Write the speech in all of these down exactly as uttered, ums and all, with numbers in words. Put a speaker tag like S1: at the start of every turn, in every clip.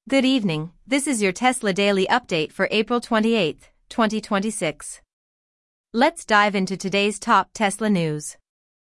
S1: Good evening, this is your Tesla Daily Update for April twenty-eighth, twenty twenty-six. Let's dive into today's top Tesla news.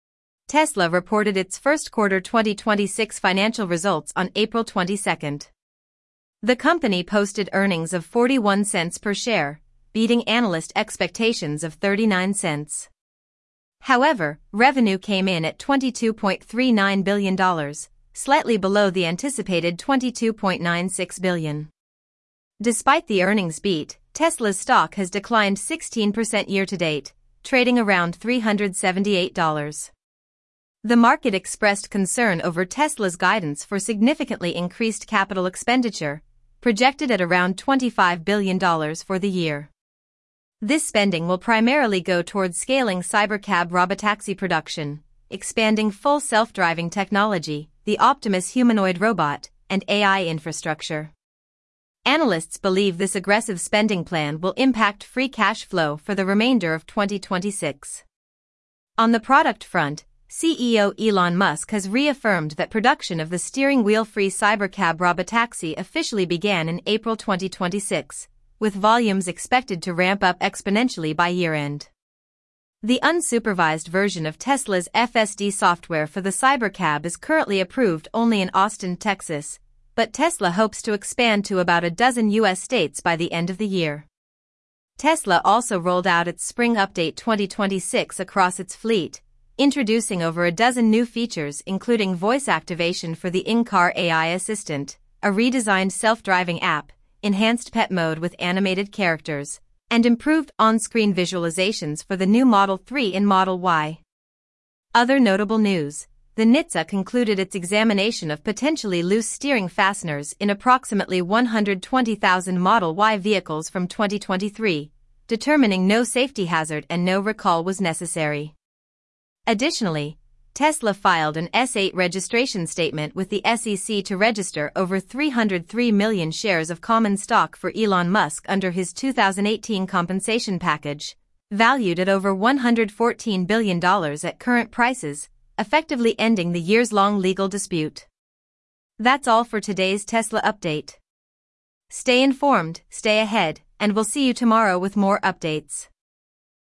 S1: Tesla reported its first quarter twenty twenty-six financial results on April twenty-second. The company posted earnings of forty-one cents per share, beating analyst expectations of thirty-nine cents. However, revenue came in at twenty-two point three nine billion dollars, slightly below the anticipated twenty-two point nine six billion dollars. Despite the earnings beat, Tesla's stock has declined sixteen percent year-to-date, trading around three hundred seventy-eight dollars. The market expressed concern over Tesla's guidance for significantly increased capital expenditure, projected at around twenty-five billion dollars for the year. This spending will primarily go towards scaling Cybercab robotaxi production, expanding full self-driving technology, the Optimus humanoid robot, and A I infrastructure. Analysts believe this aggressive spending plan will impact free cash flow for the remainder of twenty twenty-six. On the product front, C E O Elon Musk has reaffirmed that production of the steering wheel-free Cybercab robotaxi officially began in April twenty twenty-six, with volumes expected to ramp up exponentially by year-end. The unsupervised version of Tesla's F S D software for the Cybercab is currently approved only in Austin, Texas, but Tesla hopes to expand to about a dozen U S states by the end of the year. Tesla also rolled out its Spring Update twenty twenty-six across its fleet, introducing over a dozen new features including voice activation for the in-car A I assistant, a redesigned self-driving app, enhanced pet mode with animated characters, and improved on-screen visualizations for the new Model three and Model Y. Other notable news: the N H T S A concluded its examination of potentially loose steering fasteners in approximately one hundred twenty thousand Model Y vehicles from twenty twenty-three, determining no safety hazard and no recall was necessary. Additionally, Tesla filed an S eight registration statement with the S E C to register over three hundred three million shares of common stock for Elon Musk under his two thousand eighteen compensation package, valued at over one hundred fourteen billion dollars at current prices, effectively ending the years-long legal dispute. That's all for today's Tesla update. Stay informed, stay ahead, and we'll see you tomorrow with more updates.